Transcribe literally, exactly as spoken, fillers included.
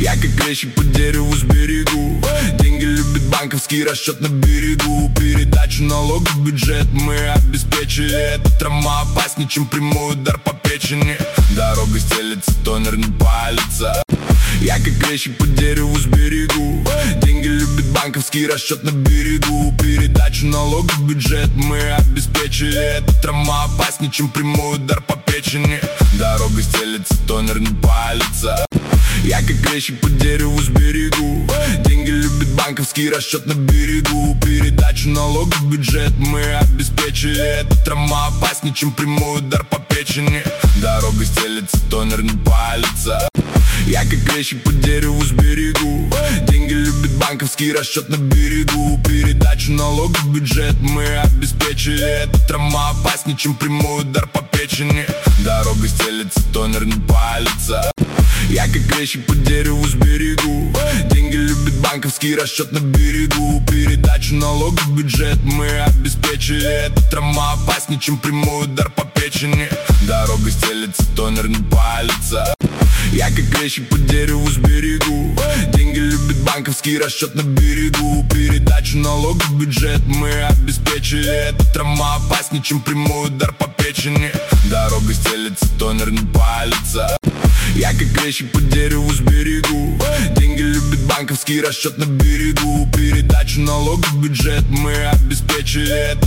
Я как вещи по дереву сберегу. Деньги любит банковский расчет на берегу. Передачу налогов в бюджет мы обеспечили. Эта травма опаснее, чем прямой удар по печени. Дорога стелется, тонер не палится. Я как вещи по дереву сберегу. Деньги любит банковский расчет на берегу. Передачу налогов в бюджет мы обеспечили. Эта травма опаснее, чем прямой удар по печени. Дорога стелется, тонер не палится. Я как вещи по дереву сберегу. Деньги любит банковский расчет на берегу. Передачу налогов в бюджет мы обеспечили. Эта травма опаснее, чем прямой удар по печени. Дорога стелется, тонер не палится. Я как вещи по дереву сберегу. Деньги любит банковский расчет на берегу. Передачу налогов в бюджет мы обеспечили. Эта травма опаснее, чем прямой удар по печени. Дорога стелется, тонер не палится. Я как вещи по дереву сберегу. Деньги любит банковский расчет на берегу. Передачу налогов в бюджет мы обеспечили. Эта травма опаснее, чем прямой удар по печени. Дорога стелется, тонер не палится. Я как вещи по дереву сберегу. Деньги любит банковский расчет на берегу. Передачу налогов в бюджет мы обеспечили. Эта травма опаснее, чем прямой удар по печени. Дорога стелется, тонер не палится. Я как вещи по дереву сберегу. Деньги любит банковский расчет на берегу. Передачу налогов в бюджет мы обеспечили.